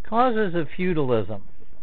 Causes of feudalism.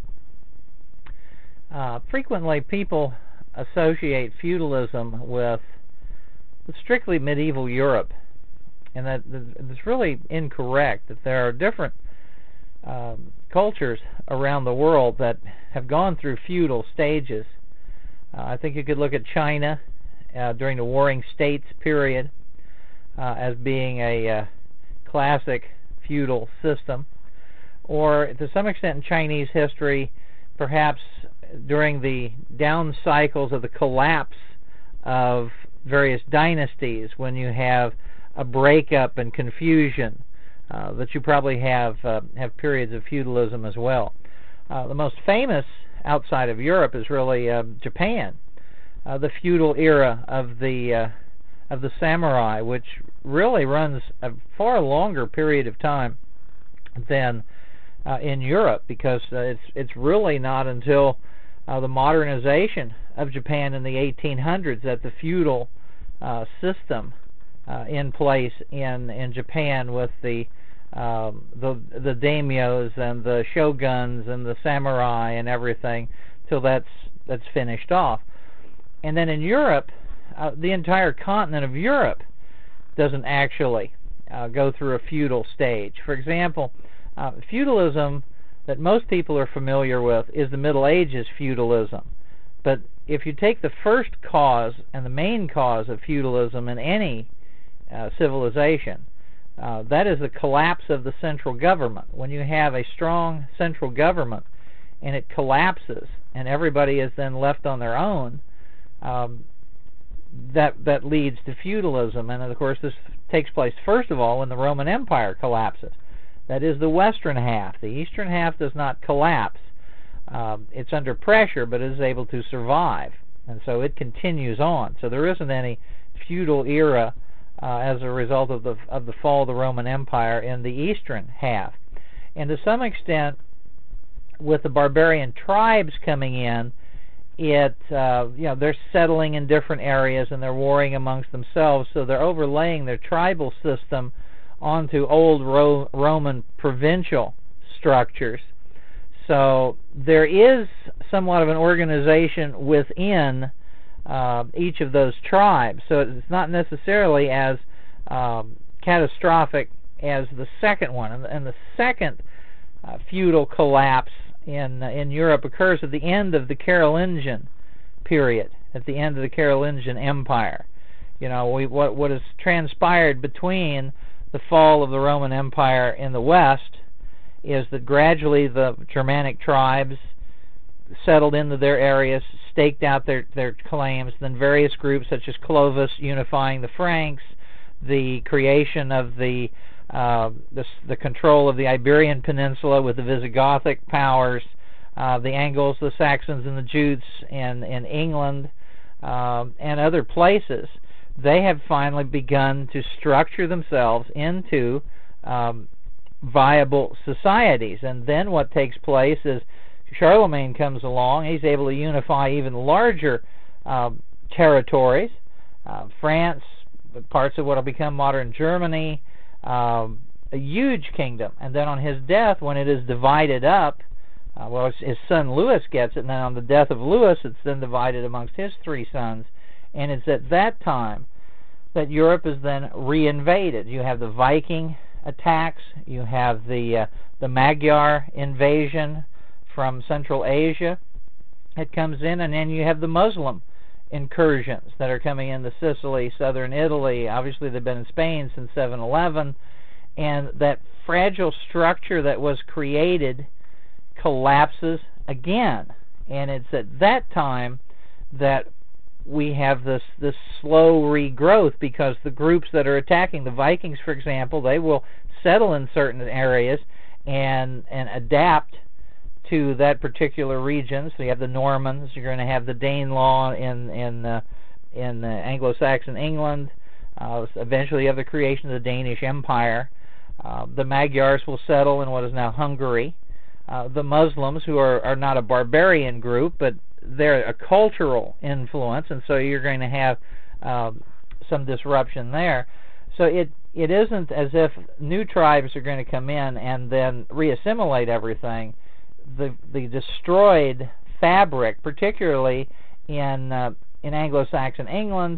Frequently people associate feudalism with strictly medieval Europe, and that's really incorrect. That there are different cultures around the world that have gone through feudal stages. I think you could look at China during the Warring States period as being a classic feudal system, or to some extent in Chinese history, perhaps during the down cycles of the collapse of various dynasties, when you have a breakup and confusion, that you probably have periods of feudalism as well. The most famous outside of Europe is really Japan, the feudal era of the samurai, which really runs a far longer period of time than in Europe, because it's really not until the modernization of Japan in the 1800s that the feudal system in place in Japan, with the daimyos and the shoguns and the samurai and everything, till that's finished off. And then in Europe, the entire continent of Europe doesn't actually go through a feudal stage. For example, feudalism that most people are familiar with is the Middle Ages feudalism. But if you take the first cause and the main cause of feudalism in any civilization, that is the collapse of the central government. When you have a strong central government and it collapses and everybody is then left on their own, that leads to feudalism. And of course this takes place first of all when the Roman Empire collapses. That is the western half. The eastern half does not collapse. It's under pressure, but it is able to survive, and so it continues on. So there isn't any feudal era as a result of the fall of the Roman Empire in the eastern half. And to some extent, with the barbarian tribes coming in, they're settling in different areas and they're warring amongst themselves, so they're overlaying their tribal system onto old Roman provincial structures. So there is somewhat of an organization within each of those tribes. So it's not necessarily as catastrophic as the second one. And the second feudal collapse in Europe occurs at the end of the Carolingian period, at the end of the Carolingian Empire. What has transpired between the fall of the Roman Empire in the West is that gradually the Germanic tribes settled into their areas, staked out their claims, then various groups such as Clovis unifying the Franks, the creation of the control of the Iberian Peninsula with the Visigothic powers, the Angles, the Saxons, and the Jutes in England, and other places. They have finally begun to structure themselves into viable societies. And then what takes place is Charlemagne comes along. He's able to unify even larger territories, France, parts of what will become modern Germany, a huge kingdom. And then on his death, when it is divided up, his son Louis gets it, and then on the death of Louis, it's then divided amongst his three sons. And it's at that time that Europe is then reinvaded. You have the Viking attacks, you have the Magyar invasion from Central Asia. It comes in, and then you have the Muslim incursions that are coming into Sicily, southern Italy. Obviously, they've been in Spain since 711, and that fragile structure that was created collapses again. And it's at that time that we have this slow regrowth, because the groups that are attacking, the Vikings, for example, they will settle in certain areas and adapt to that particular region. So you have the Normans, you're going to have the Danelaw in Anglo-Saxon England. Eventually you have the creation of the Danish Empire. The Magyars will settle in what is now Hungary. The Muslims, who are not a barbarian group, but they're a cultural influence, and so you're going to have some disruption there. So it isn't as if new tribes are going to come in and then reassimilate everything. The destroyed fabric, particularly in Anglo-Saxon England,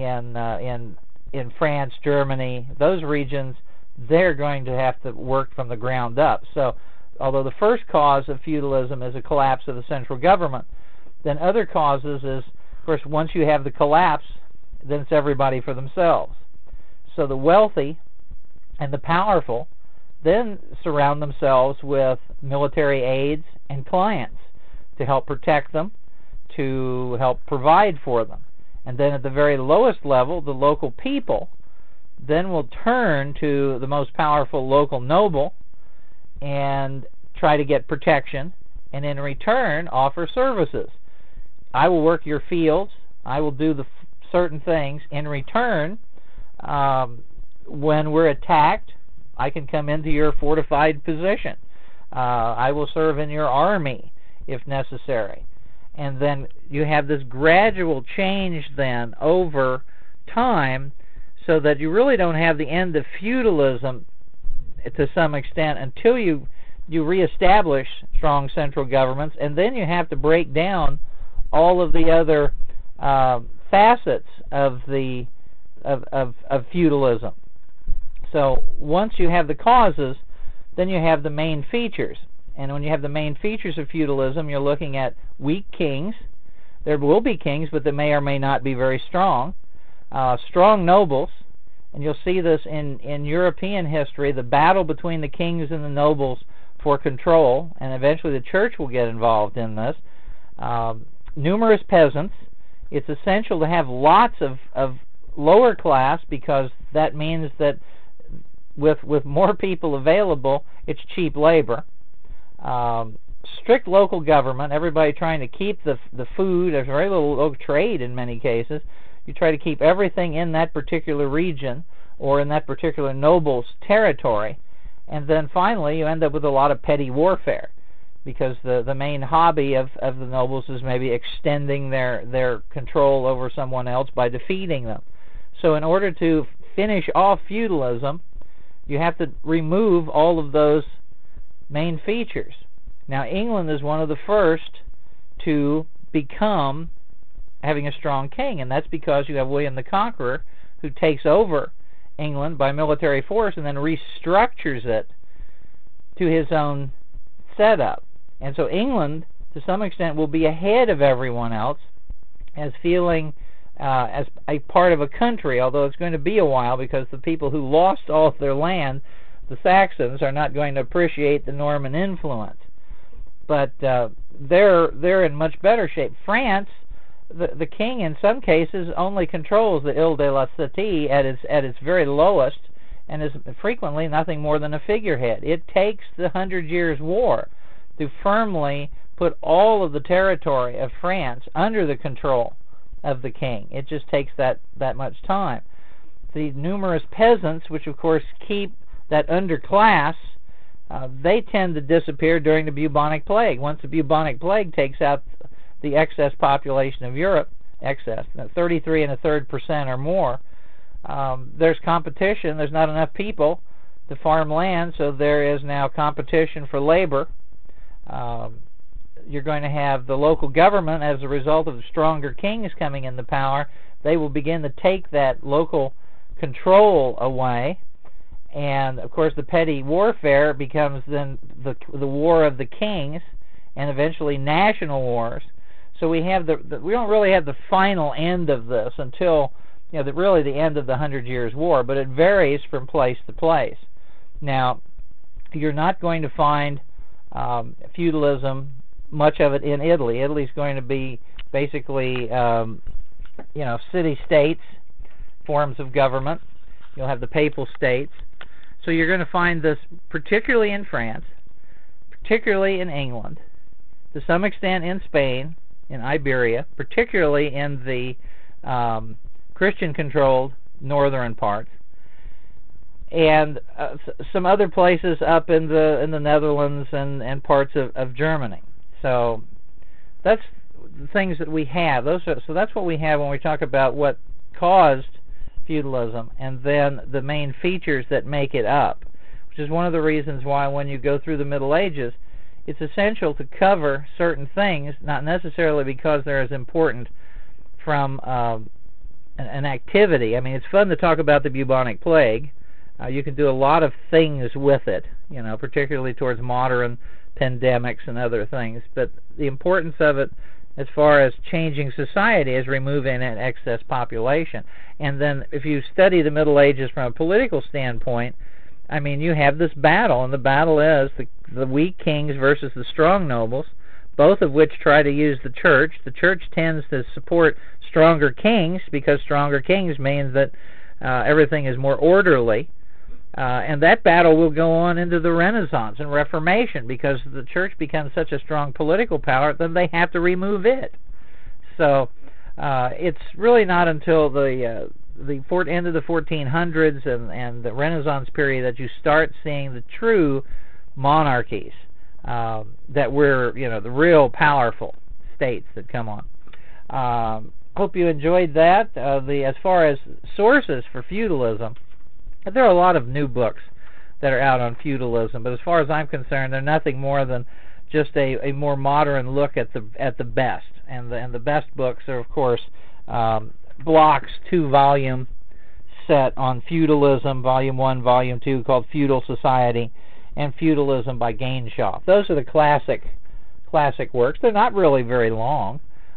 in France, Germany, those regions, they're going to have to work from the ground up. So, although the first cause of feudalism is a collapse of the central government, then other causes is, of course, once you have the collapse, then it's everybody for themselves. So the wealthy and the powerful then surround themselves with military aides and clients to help protect them, to help provide for them. And then at the very lowest level, the local people then will turn to the most powerful local noble and try to get protection, and in return offer services. I will work your fields. I will do the certain things. In return, when we're attacked, I can come into your fortified position. I will serve in your army if necessary. And then you have this gradual change then over time, so that you really don't have the end of feudalism to some extent until you reestablish strong central governments, and then you have to break down all of the other facets of feudalism. So once you have the causes, then you have the main features. And when you have the main features of feudalism, you're looking at weak kings. There will be kings, but they may or may not be very strong. Strong nobles, and you'll see this in European history, the battle between the kings and the nobles for control, and eventually the church will get involved in this. Numerous peasants. It's essential to have lots of lower class, because that means that with more people available, it's cheap labor. Strict local government, everybody trying to keep the food. There's very little trade in many cases. You try to keep everything in that particular region or in that particular noble's territory. And then finally you end up with a lot of petty warfare, because the main hobby of the nobles is maybe extending their control over someone else by defeating them. So in order to finish off feudalism, you have to remove all of those main features. Now, England is one of the first to become having a strong king, and that's because you have William the Conqueror, who takes over England by military force and then restructures it to his own setup. And so England, to some extent, will be ahead of everyone else as feeling as a part of a country, although it's going to be a while, because the people who lost all of their land, the Saxons, are not going to appreciate the Norman influence. But they're in much better shape. France, the king in some cases only controls the Ile de la Cité at its very lowest, and is frequently nothing more than a figurehead. It takes the 100 Years' War to firmly put all of the territory of France under the control of the king. It just takes that much time. The numerous peasants, which of course keep that underclass, they tend to disappear during the bubonic plague. Once the bubonic plague takes out the excess population of Europe, 33 1/3% or more, there's competition. There's not enough people to farm land, so there is now competition for labor. You're going to have the local government, as a result of the stronger kings coming into power, they will begin to take that local control away. And of course the petty warfare becomes then the war of the kings, and eventually national wars. So we have we don't really have the final end of this until really the end of the 100 Years' War, but it varies from place to place. Now, you're not going to find feudalism, much of it, in Italy. Italy's going to be basically city-states, forms of government. You'll have the papal states. So you're going to find this particularly in France, particularly in England, to some extent in Spain, in Iberia, particularly in the Christian-controlled northern parts, and some other places up in the Netherlands and parts of Germany. So that's the things that we have. So that's what we have when we talk about what caused feudalism, and then the main features that make it up, which is one of the reasons why when you go through the Middle Ages, it's essential to cover certain things, not necessarily because they're as important from an activity. I mean, it's fun to talk about the bubonic plague. You can do a lot of things with it, particularly towards modern pandemics and other things. But the importance of it as far as changing society is removing an excess population. And then if you study the Middle Ages from a political standpoint, I mean, you have this battle, and the battle is the weak kings versus the strong nobles, both of which try to use the church. The church tends to support stronger kings because stronger kings means that everything is more orderly. And that battle will go on into the Renaissance and Reformation because the church becomes such a strong political power, then they have to remove it. So it's really not until the end of the 1400s and the Renaissance period that you start seeing the true monarchies that were, the real powerful states that come on. Hope you enjoyed that. As far as sources for feudalism, there are a lot of new books that are out on feudalism, but as far as I'm concerned, they're nothing more than just a more modern look at the best. And the best books are, of course, Bloch's 2-volume set on feudalism, Volume 1, Volume 2, called Feudal Society, and Feudalism by Gainshaw. Those are the classic works. They're not really very long.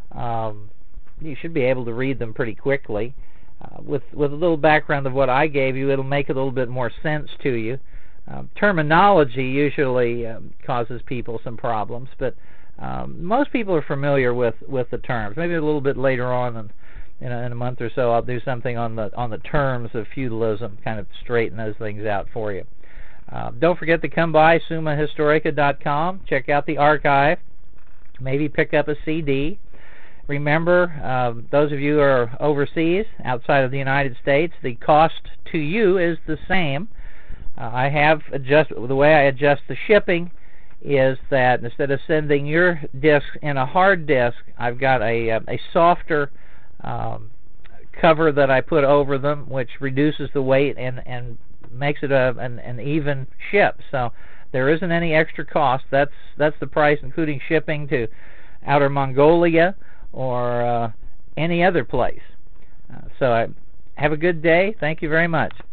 You should be able to read them pretty quickly. With a little background of what I gave you, it'll make a little bit more sense to you. Terminology usually causes people some problems, but most people are familiar with the terms. Maybe a little bit later on, in a month or so, I'll do something on the terms of feudalism, kind of straighten those things out for you. Don't forget to come by summahistorica.com, check out the archive, maybe pick up a CD. Remember, those of you who are overseas, outside of the United States, the cost to you is the same. I have the way I adjust the shipping is that instead of sending your disc in a hard disk, I've got a softer cover that I put over them, which reduces the weight and makes it an even ship. So there isn't any extra cost. That's the price, including shipping to Outer Mongolia or any other place. So have a good day. Thank you very much.